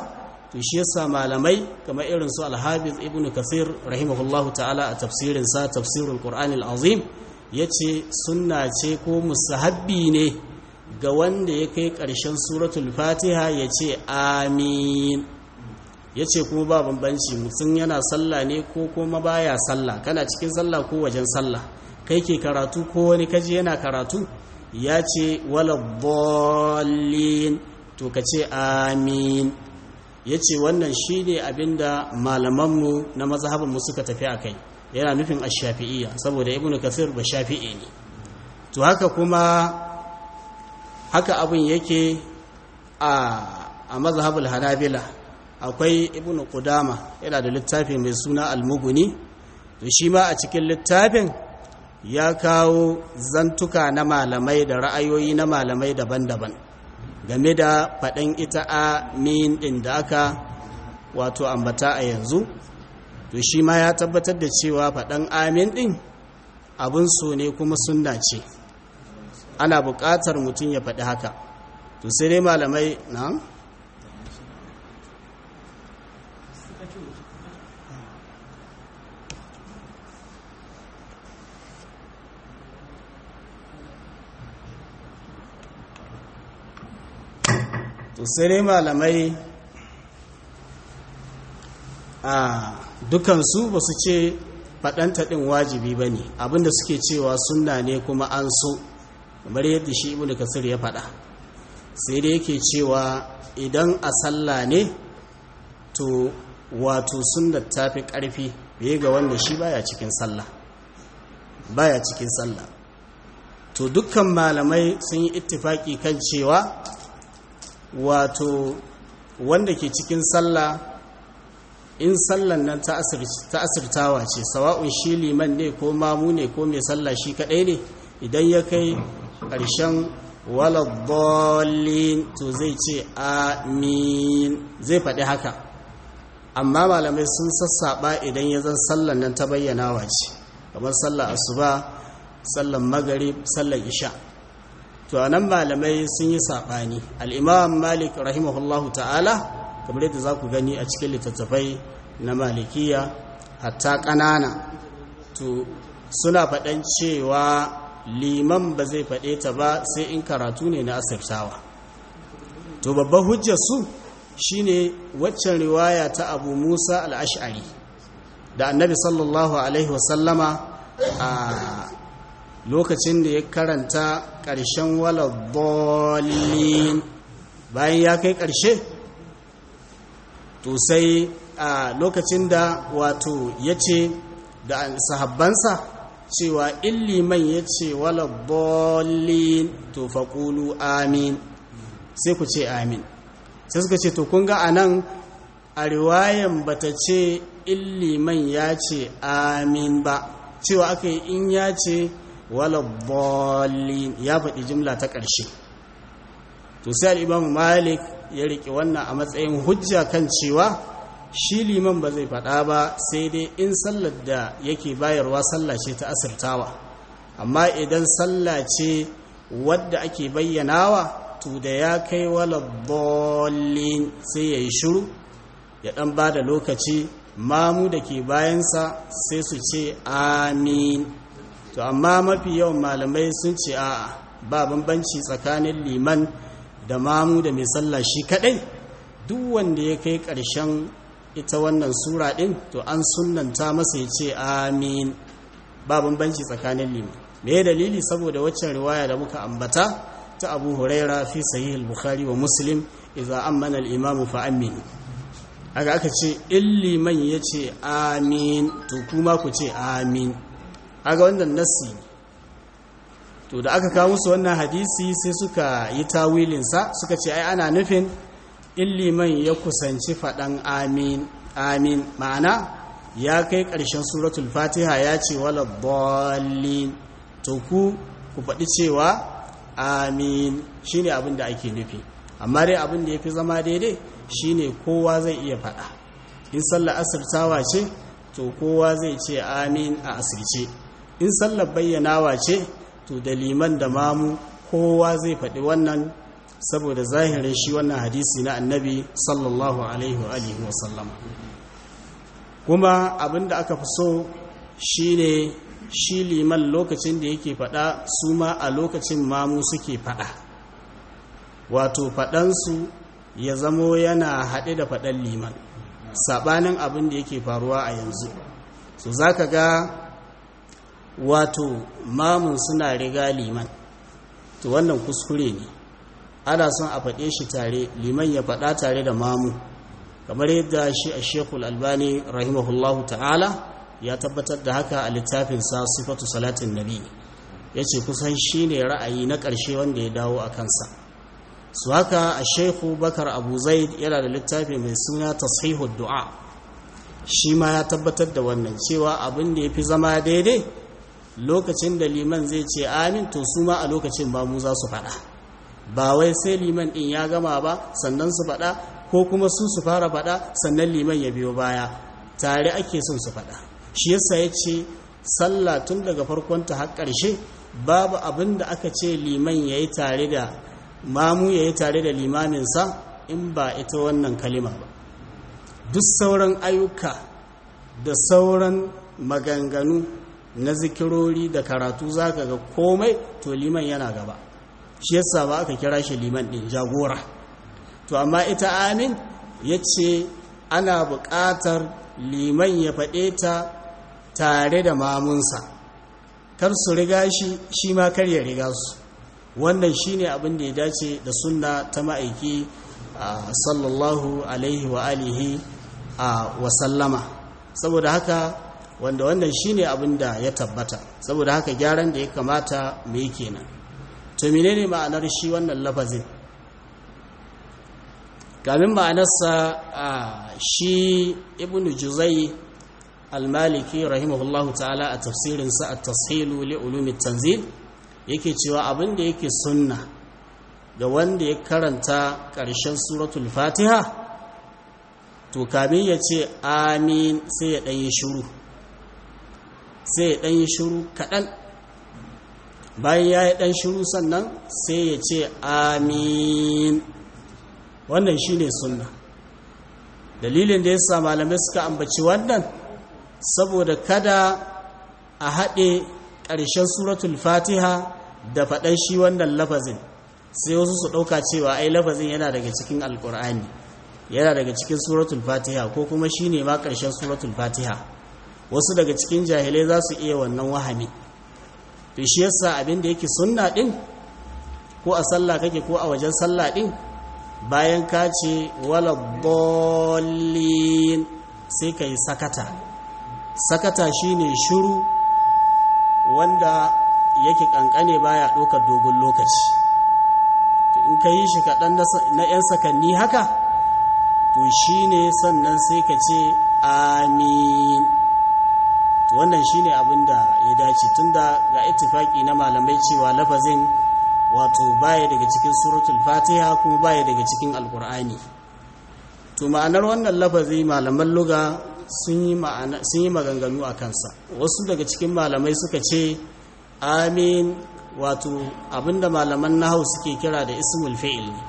to shi yasa malamai kamar irin su al-Hafiz Ibn Kathir rahimahullahu ta'ala a tafsirin sa tafsirul Qur'an al-Azim yace sunna ce ko mustahabbi ne ga wanda ya kai ƙarshen suratul Fatiha yace amin yace kuma ba bambanci mutum yana sallah ne ko kuma baya sallah, kana cikin sallah ko wajen sallah, kai ke karatu ko wani kaji yana karatu yace wala dallin to kace amin. ya ce wannan shi ne abinda malamanmu na mazhabinmu suka tafi a kai, yana nufin ash-shafi'iyya saboda ibnu kathir ba shafi'i ne. To haka kuma haka abin yake a a mazhabul hanabila, akwai ibnu qudama yana da littafi mai suna al-mughni, to shi ma a cikin littafin ya kawo zantuka na malamai da ra'ayoyi na malamai daban-daban game da faɗin ita amin ɗin da aka wato ambata a yanzu. To shi ma ya tabbatar da cewa faɗin amin ɗin abin so ne kuma sunna ce, ana buƙatar mutum ya faɗi haka. To sai dai malamai na to sai dai malamai a dukansu ba su ce faɗanta ɗin wajibi ba ne, abinda suke cewa sunna ne kuma an so, kamar yadda shi ibnu kasir ya faɗa. Sai dai yake cewa idan a sallah ne to wato sunnar ta fi ƙarfi fiye ga wanda shi baya cikin sallah baya cikin sallah to dukkan malamai sun yi ittifaki kan cewa wato wanda ke cikin sallah, in sallan nan ta asirtawa ce, sawa'un shi liman ne ko mamu ne ko mai sallah shi kadai ne, idan ya kai ƙarshen waladdallin to zai ce amin, zai faɗi haka. Amma malamai sun sassaɓa idan ya zan sallan nan ta bayyanawa ce, kamar sallar asuba, sallar magrib, sallar isha. To anan malamai sun yi saɓani. Al-Imam Malik rahimahullahu ta'ala, kamar yadda za ku gani a cikin littattafai na malikiya hatta ƙanana, to suna faɗan cewa liman ba zai faɗe ta ba sai in karatu ne na asirtawa. To babban hujjar su shine waccan riwaya ta Abu Musa al-Ash'ari da Annabi sallallahu alaihi wasallama a lokacin da ya karanta ƙarshen waladdallin, bayan ya kai ƙarshe to sai a lokacin da wato ya ce da sahabbansa cewa in liman ya ce waladdallin to faƙulu amin, sai ku ce amin. Sai suka ce to kun ga anan a riwayan bata ce in liman ya ce amin ba, cewa aka yi in ya ce waladdallin, ya faɗi jimla ta ƙarshe. To sai al-Imam Malik ya riƙe wannan a matsayin hujja kan cewa shi liman ba zai faɗa ba sai dai in sallar da yake bayarwa sallah ce ta asirtawa, amma idan sallah ce wadda ake bayyanawa to da ya kai waladdallin sai ya yi shiru, ya ɗan ba da lokaci, mamu da ke bayansa sai su ce amin. To amma mafi yawan malamai sun ce a'a, ba bambanci tsakanin liman da mamu da mai sallah shi kadai, duk wanda ya kai ƙarshen ita wannan sura ɗin to an sunnanta masa ya ce amin, ba bambanci tsakanin liman. Me dalili? Saboda waccan riwaya da muka ambata ta Abu Huraira fi sahih al-Bukhari wa Muslim, idza amana al-imam fa amin. Aga aka ce in liman ya ce amin to kuma ku ce amin. Aga wannan nassi. To da aka kawo musu wannan hadisi sai suka yi tawilinsa, suka ce ai ana nufin in liman ya kusanci faɗan amin amin, ma'ana ya kai ƙarshen suratul Fatiha ya ce wala dallin, to ku ku faɗi cewa amin, shine abin da ake nufi. Amma dai abin da yafi zama daidai shine kowa zai iya faɗa. In sallar asirtawa ce to kowa zai ce amin a asirce, in sallar bayyanawa ce to da liman da mamu kowa zai faɗi wannan saboda zahirin shi wannan hadisi na annabi sallallahu alaihi wa alihi wa sallam. Kuma abinda aka fi so shine shi liman lokacin da yake faɗa su ma a lokacin mamu suke faɗa, wato faɗansu ya zamo yana haɗe da faɗan liman, saɓanin abin da yake faruwa a yanzu. So za ka ga wato mamun suna riga liman, to wannan kuskure ne. Ana son a faɗe shi tare, liman ya faɗa tare da mamu, kamar yadda shi a Shekul Albani rahimahullahu ta'ala ya tabbatar da haka a littafinsa Sifatu Salatin Nabi. Ya ce kusan shi ne ra'ayi na ƙarshe wanda ya dawo a kansa. Su haka a Shekhu Bakar Abu Zaid yana da littafi mai suna Tashihud Du'a, shi ma ya tabbatar da wannan cewa abin da ya fi zama daidai lokacin da liman zai ce amin, to su ma a lokacin ba mu za su faɗa, ba wai sai liman ɗin ya gama ba sannan su faɗa, ko kuma su su fara faɗa sannan liman ya biyo baya. Tare ake son su faɗa. Shi yasa ya ce sallah tun daga farkonta har ƙarshe babu abin da aka ce liman ya yi tare da mamu ya yi tare da limaminsa in ba ita wannan kalima ba. Duk sauran ayyuka da sauran maganganu na zikirori da karatu za ka ga komai to liman yana gaba. Shi yasa ba aka kira shi liman ɗin jagora. To amma ita amin ya ce ana buƙatar liman ya faɗe ta tare da mamunsa, kar su riga shi, shi ma kar ya riga su. Wannan shi ne abin da ya dace da sunna ta ma'aiki sallallahu alaihi wa alihi wa sallama. Saboda haka wanda wannan shi ne abin da ya tabbata, saboda haka gyaran da ya kamata mu yi kenan. To menene ma'anar shi wannan lafazin? Kamin ma'anarsa shi Ibn Juzai al-Maliki rahimahullahu ta'ala a tafsirinsa at-Tashilu li ulumi tanzil yake cewa abin da yake sunna ga wanda ya karanta ƙarshen suratul Fatiha, to kamin ya ce amin sai ya ɗanyi shuru sai ya ɗanyi shuru kaɗan. Bayan ya yi ɗan shuru sannan sai ya ce amin. Wannan shi ne sunna. Dalilin da ya sa malamai suka ambaci wannan saboda kada a haɗe ƙarshen suratul Fatiha da faɗan shi wannan lafazin, sai wasu su ɗauka cewa ai lafazin yana daga cikin alƙur'ani, yana daga cikin suratul Fatiha, ko kuma shi ne ma ƙarshen suratul Fatiha. Wasu daga cikin jahilai za su iya wannan wahami. To shi yasa abin da yake sunna ɗin, ko a sallah kake ko a wajen sallah ɗin, bayan ka ce wala dallin sai ka yi sakata. Sakata shine shiru wanda yake kankane baya ɗaukar dogon lokaci. In ka yi shi kaɗan na 'yan sakanni haka, to shine sannan sai ka ce amin. To wannan shine abin da ya dace, tunda ga ittifaki na malamai cewa lafazin wato baya daga cikin suratul Fatiha kuma baya daga cikin alkur'ani. To ma'anar wannan lafazi malaman lugha sun yi ma'ana sun yi maganganu a kansa. Wasu daga cikin malamai suka ce amin wato abinda malaman nahwu suke kira da ismul fi'il ne.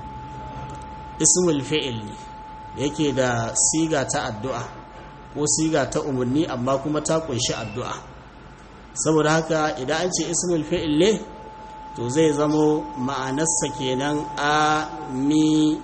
Ismul fi'il ne yake da siga ta addu'a ko siga ta umarni, amma kuma ta kunshi addu'a. Saboda haka idan an ce ismul fi'il ne, to zai zamo ma'anarsa kenan amin.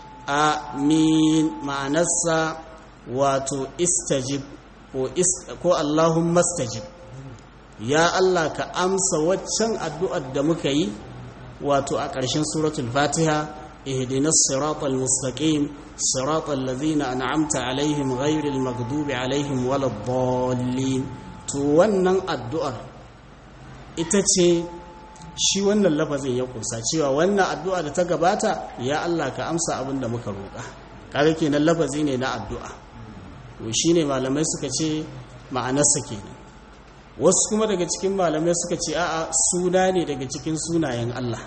Amin ma'anarsa wato istajib ko, ist, ko Allahumma stajib, ya Allah ka amsa waccan addu'ar da muka yi wato a ƙarshen suratul Fatiha, ihdinas siratal mustaqim siratal ladzina an'amta alaihim ghairil maghdubi alaihim waladdallin. To wannan addu'ar ita ce shi wannan lafazin ya kusa, cewa wannan addu'a da ta gabata ya Allah ka amsa abin da muka roƙa. Kaga kenan lafazi ne na addu'a. To shine malamai suka ce ma'anarsa kenan. Wasu kuma daga cikin malamai suka ce a'a suna ne daga cikin sunayen Allah.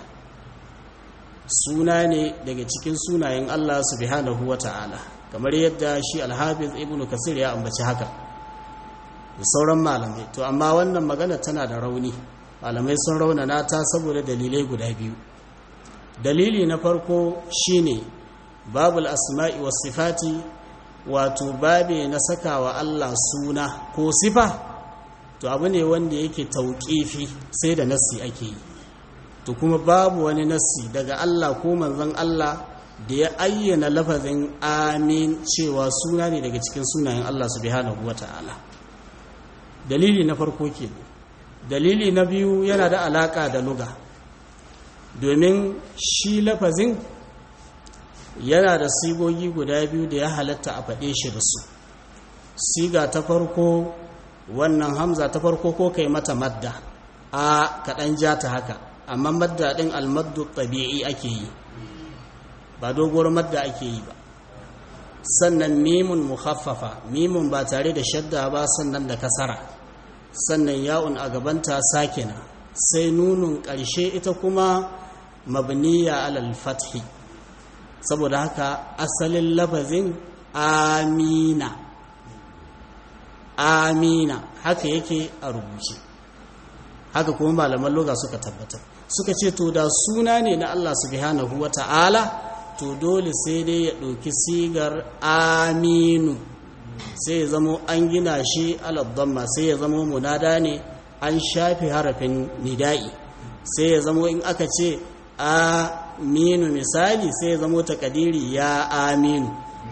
Suna ne daga cikin sunayen Allah subhanahu wata'ala, kamar yadda shi Al-Hafiz Ibn Kasir ya ambaci haka da sauran malamai. To amma wannan magana tana da rauni, malamai sun raunana ta saboda dalilai guda biyu. dalili na farko shine babul asma'i was sifati, wato babe na sakawa Allah suna ko sifa, to abu ne wanda yake tauƙifi sai da nassi ake yi. To kuma babu wani nassi daga Allah ko manzon Allah da ya ayyana lafazin amin cewa suna ne daga cikin sunayen Allah subhanahu wata'ala. Dalili na farko ke. Dalili na biyu yana da alaka da lugha, domin shi lafazin yana da sigogi guda biyu da ya halatta a faɗe shi da su. Siga ta farko, wannan hamza ta farko ko kai mata madda, a kaɗan ja ta haka, amma madda ɗin almaddu ɗabi'i ake yi, ba doguwar madda ake yi ba. Sannan mimun mukhaffafa, mimun ba tare da shadda ba, sannan da kasara, sannan ya'un a gabanta sakina, sai nunun ƙarshe ita kuma mabniya alal fathi. Saboda haka asalin lafazin amina, amina haka yake a rubuce, haka kuma malaman lugha suka tabbatar, suka ce to da suna ne na Allah subhanahu wata'ala, to dole sai dai ya ɗauki sigar aminu, sai ya zamo an gina shi alabdamma, sai ya zamo munada ne an shafi harafin nida'i, sai ya zamo in aka ce aminu misali, sai ya zamo takadiri ya aminu.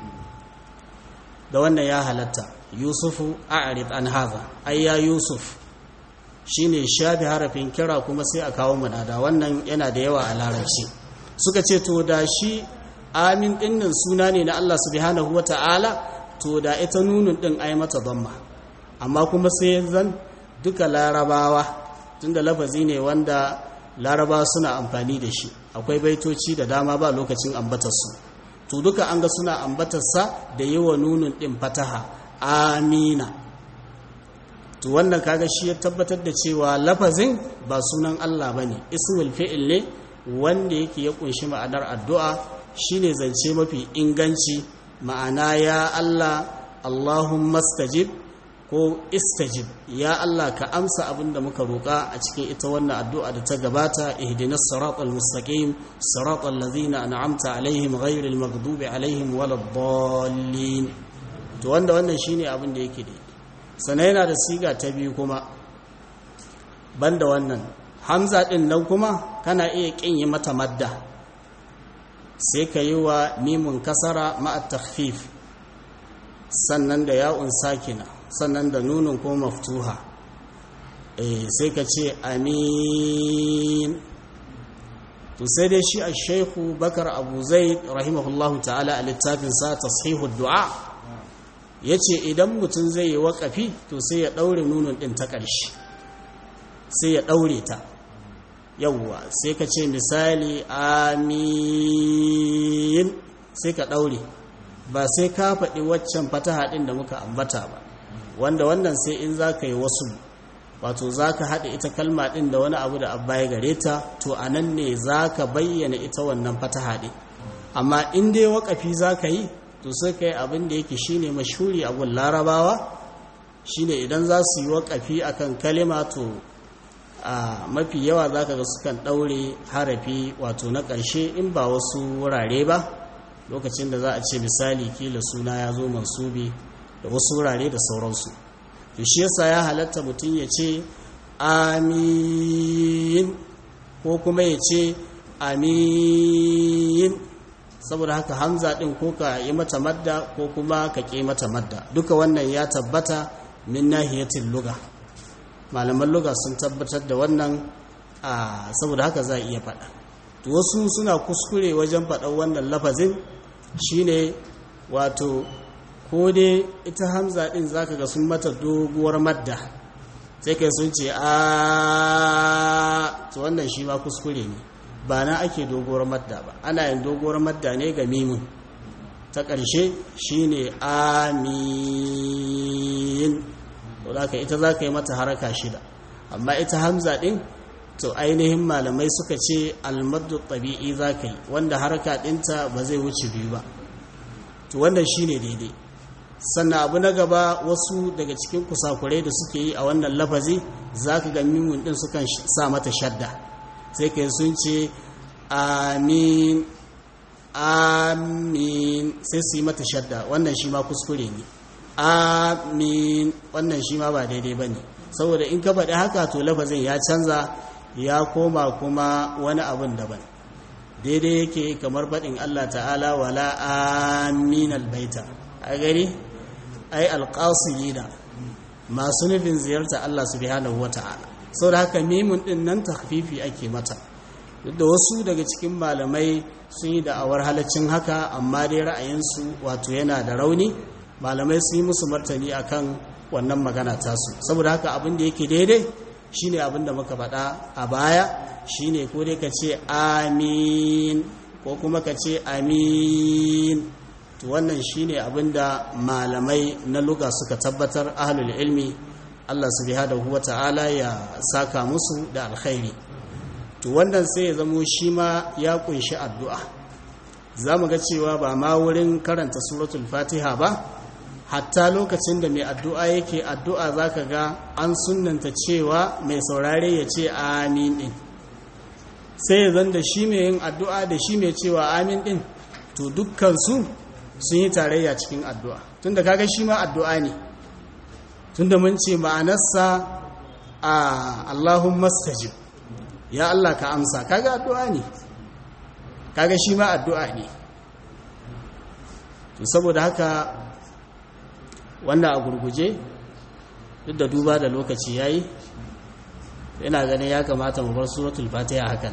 Da wannan ya halatta, yusufu a'rid an haza, ai ya yusuf shine shafi harafin kira kuma sai a kawo munada, wannan yana da yawa a larabci. Suka ce to da shi amin dinnan suna ne na Allah subhanahu wata'ala, to da ita nunun din ai mata dhamma, amma kuma sai zan duka larabawa, tunda lafazi ne wanda larabawa suna amfani da shi, akwai baitoci da dama ba lokacin ambatarsu, to duka an ga suna ambatarsa da yawa nunun din fataha, amina. To wannan kaga shi ya tabbatar da cewa lafazin ba sunan Allah bane, ismul fi'il ne wanda yake ya kunshi ma'anar addu'a, shine zance mafi inganci. Ma'ana ya Allah, Allahumma stajib ko istajib, ya Allah ka amsa abinda muka roƙa a cikin ita wannan addu'a da ta gabata, ihdinas siratal mustaqim siratal ladzina an'amta alaihim ghairil maghdubi alaihim waladdallin. To wanda wannan shine abin da yake da. Sannan yana da siga ta biyu kuma banda wannan, hamza din nan kuma kana iya kin yi mata madda, sai ka yi wa mimun kasara ma'a takhfif, sannan da ya'un sakina, sannan da nunun ko maftuha, eh sai ka ce amin. To sai dai shi a shaikhu Bakar Abu Zaid rahimahullahu ta'ala a littafinsa tashihud du'a ya ce idan mutum zai yi waƙafi to sai ya ɗaure nunun ɗin ta ƙarshe, sai ya ɗaure ta, yawwa sai ka ce misali amin, sai ka ɗaure, ba sai ka faɗi waccan fataha ɗin da muka ambata ba, wanda wannan sai in za ka yi wasu, wato za ka haɗe ita kalma ɗin da wani abu da abba ya gare ta, to a nan ne za ka bayyana ita wannan fataha ɗin. Amma in dai waƙafi za ka yi, to sai ka yi abin da yake shine mashhuri a gun larabawa, shine idan za su yi waƙafi akan kalima, to a mafi yawa za ka ga sukan ɗaure harafi wato na ƙarshe in ba wasu wurare ba, lokacin da za a ce misali kila suna ya zo mansubi da wasu wurare da sauransu. To shi yasa ya halatta mutum ya ce amin ko kuma ya ce amin, saboda haka hamza ɗin ko ka yi mata madda ko kuma ka ƙi mata madda, duka wannan ya tabbata min nahiyatin lugha, malaman lugha sun tabbatar da wannan, a saboda haka za a iya faɗa. To wasu suna kuskure wajen faɗan wannan lafazin, shine wato ko dai ita hamza ɗin zaka ga sun mata doguwar madda, sai kai sun ce a, to wannan shi ma kuskure ne, ba na ake doguwar madda ba, ana yin doguwar madda ne ga mimun ta ƙarshe shine amin. To da ita za ka yi mata haraka shida, amma ita hamza ɗin to ainihin malamai suka ce almaddu tabi'i za ka yi, wanda haraka ɗinta ba zai wuce biyu ba, to wannan shine daidai. Sannan abu na gaba, wasu daga cikin kusakurai da suke yi a wannan lafazi, za ka ga mimun ɗin sukan sa mata shadda, sai kai sun ce amin amin sai su yi mata shadda, wannan shi ma kuskure ne. Amin wannan shi ma ba daidai ba ne, saboda in ka faɗi haka to lafazin ya canza ya koma kuma wani abin daban. Daidai yake kamar faɗin Allah ta'ala wala amin albaita, a gari ai alƙasirina masu nufin ziyarta Allah subhanahu wata'ala. Sau da haka mimun ɗin nan takfifi ake mata, duk da wasu daga cikin malamai sun yi da'awar halaccin haka, amma dai ra'ayinsu wato yana da rauni. Malamai sun yi musu martani akan wannan magana tasu. Saboda haka abin da yake daidai shine abin da muka faɗa a baya, shine ko dai ka ce amin ko kuma ka ce amin. To wannan shine abin da malamai na lugha suka tabbatar, ahlul ilmi, Allah subhanahu wata'ala ya saka musu da alkhairi. To wannan sai ya zamo shi ma ya kunshi addu'a. Za mu ga cewa ba ma wurin karanta suratul fatiha ba, hatta lokacin da mai addu'a yake addu'a za ka ga an sunanta cewa mai saurare ya ce amin ɗin. Sai ya zan da shi mai yin addu'a da shi mai cewa amin ɗin, to dukkansu sun yi tarayya cikin addu'a. Tun da kaga shi ma addu'a ne, tun da mun ce ma'anarsa a Allahumma stajib, ya Allah ka amsa, kaga addu'a ne, kaga shi ma addu'a ne. To saboda haka wannan a gurguje, duk da duba da lokaci yayi, yana ganin ya kamata mu bar suratul fatiha hakan.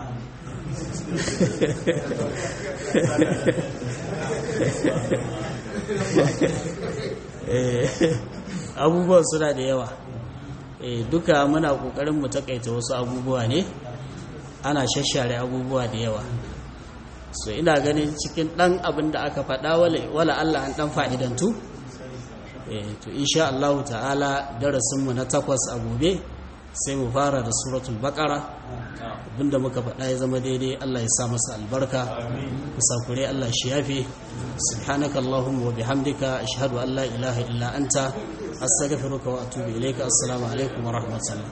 Abubuwan suna da yawa, duka muna kokarin mu takaita wasu abubuwa ne, ana shashare abubuwa da yawa. So ina ganin cikin dan abin da aka faɗa wala Allah an dan fa'idantu. To insha Allah ta'ala darasinmu na takwas a gobe sai mu fara da suratul baqara. Abinda muka faɗa ya zama daidai Allah ya sa masa albarka, musakure Allah shi yafe. Subhanaka Allahumma wa bihamdika ashhadu an la ilaha illa anta astaghfiruka wa atubu ilayka. Assalamu alaikum wa rahmatullah.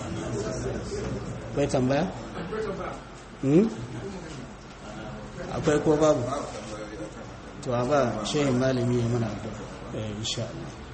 Akwai tambaya? Hmm? Akwai ko babu? To ba shehin malami ya mana addu'a. إن شاء الله.